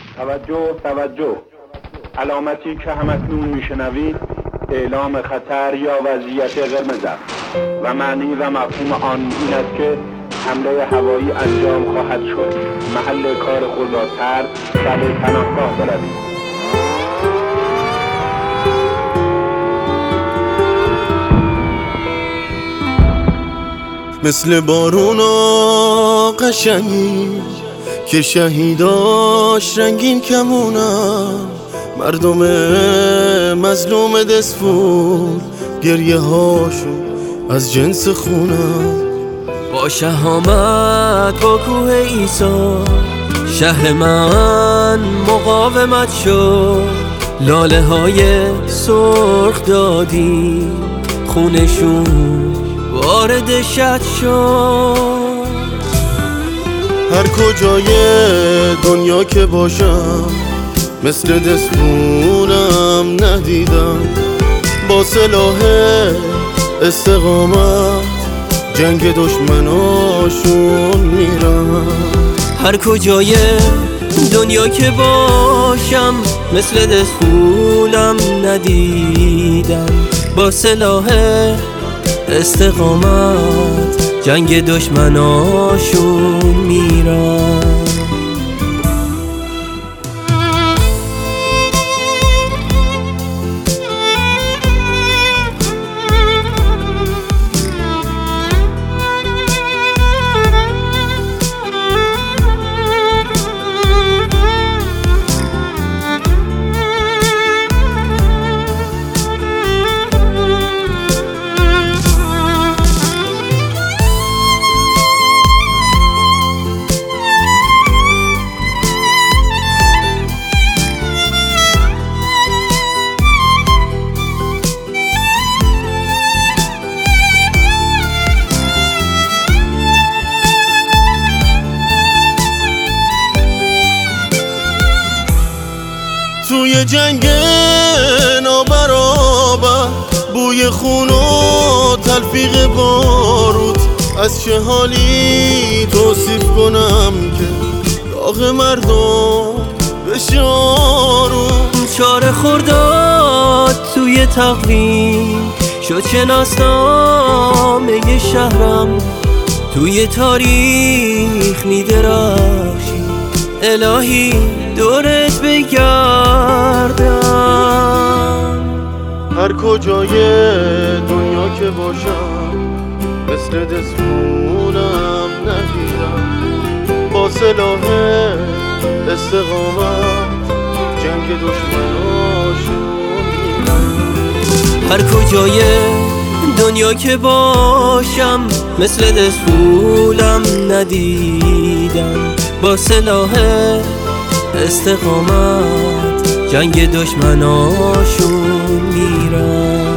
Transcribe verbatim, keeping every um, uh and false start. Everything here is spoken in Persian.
توجه توجه، علامتی که همکنون میشنوید اعلام خطر یا وضعیت قرمز است و معنی و مفهوم آن این است که حمله هوایی انجام خواهد شد. محل کار خود را ترک و به پناهگاه بروید. مثل بارونا قشنگی که شهیداش رنگین کمونن، مردم مظلوم دسفول گریه هاشون از جنس خونن. با شهامت با کوه ایسا شهر من مقاومت شد، لاله های سرخ دادی خونشون وارد شد شد. هر کجای دنیا که باشم مثل دسپونم ندیدم، با سلاح استقامت جنگ دشمناشون میرم. هر کجای دنیا که باشم مثل دسپونم ندیدم، با سلاح استقامت جنگ دشمناشون میرم. توی جنگ نابرابر بوی خون و تلفیق بارود، از چه حالی توصیف کنم که داغ مردم بشارون. چاره خورداد توی تقویم شد شناسنامه شهرم، توی تاریخ میدرخشی الهی دورت بگردم. هر کجای دنیا که باشم مثل دسپونم ندیدم، با سلاح استقامت جنگ دشمناشون میرم. هر کجای دنیا که باشم مثل دسپونم ندیدم، با سلاح استقامت جنگ دشمناشون میرم.